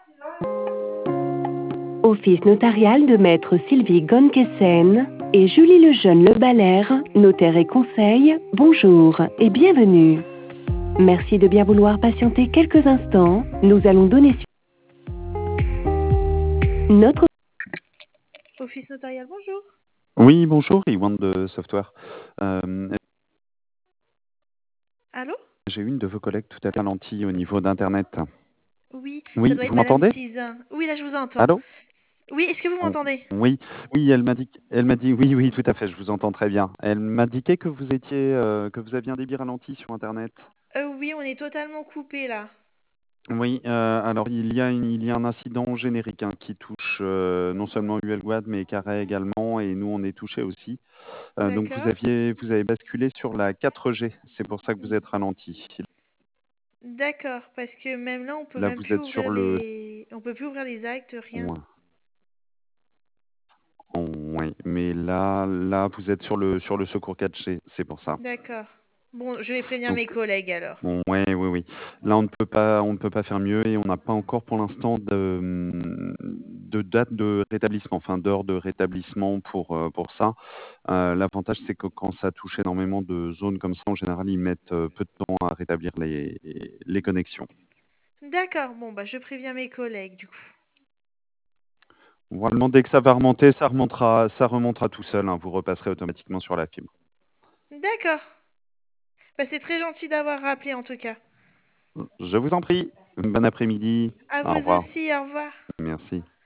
Office notarial de maître Sylvie Gonkessen et Julie Lejeune-Le Balaire, notaire et conseil, bonjour et bienvenue. Merci de bien vouloir patienter quelques instants. Nous allons donner suite. Notre Office notarial, bonjour. Oui, bonjour, Iwan de Software. Euh, Allô? J'ai eu une de vos collègues tout à l'heure ralentie au niveau d'Internet. Oui, ça Oui, doit être vous Madame m'entendez? Cizin. Oui, là je vous entends. Allô? Oui, est-ce que vous Oh, m'entendez? oui, oui, elle m'a dit, oui, oui, tout à fait, je vous entends très bien. Elle m'a indiqué que vous étiez, que vous aviez un débit ralenti sur Internet. Oui, on est totalement coupé là. Oui, alors il y a un incident générique hein, qui touche non seulement ULWAD mais Carré également, et nous on est touché aussi. Donc D'accord. vous avez basculé sur la 4G, c'est pour ça que vous êtes ralenti. D'accord, parce que même là, on peut Là même vous plus êtes sur ouvrir le, on peut plus ouvrir les actes, rien. ouais. Oui, mais là, vous êtes sur le secours 4G, c'est pour ça. D'accord. Bon, je vais prévenir Donc, mes collègues alors. bon, ouais, oui, oui. Là, on ne peut pas faire mieux et on n'a pas encore pour l'instant de date de rétablissement, enfin d'heure de rétablissement pour ça. L'avantage, c'est que quand ça touche énormément de zones comme ça, en général, ils mettent peu de temps à rétablir les connexions. D'accord, bon, bah je préviens mes collègues du coup. Vraiment, dès que ça va remonter, ça remontera tout seul, hein. Vous repasserez automatiquement sur la fibre. D'accord. Bah, c'est très gentil d'avoir rappelé en tout cas. Je vous en prie. Bon après-midi. À Au vous revoir. aussi, au revoir. Merci.